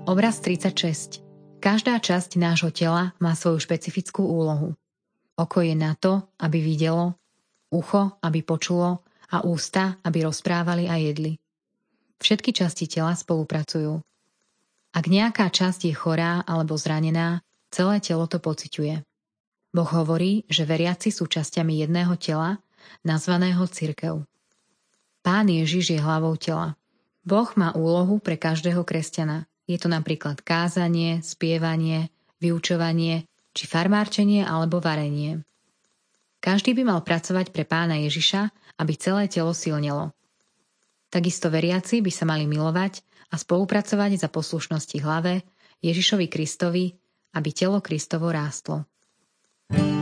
Obraz 36. Každá časť nášho tela má svoju špecifickú úlohu. Oko je na to, aby videlo, ucho, aby počulo a ústa, aby rozprávali a jedli. Všetky časti tela spolupracujú. Ak nejaká časť je chorá alebo zranená, celé telo to pociťuje. Boh hovorí, že veriaci sú časťami jedného tela, nazvaného cirkev. Pán Ježiš je hlavou tela. Boh má úlohu pre každého kresťana. Je to napríklad kázanie, spievanie, vyučovanie, či farmárčenie alebo varenie. Každý by mal pracovať pre Pána Ježiša, aby celé telo silnelo. Takisto veriaci by sa mali milovať a spolupracovať za poslušnosti hlave, Ježišovi Kristovi, aby telo Kristovo rástlo.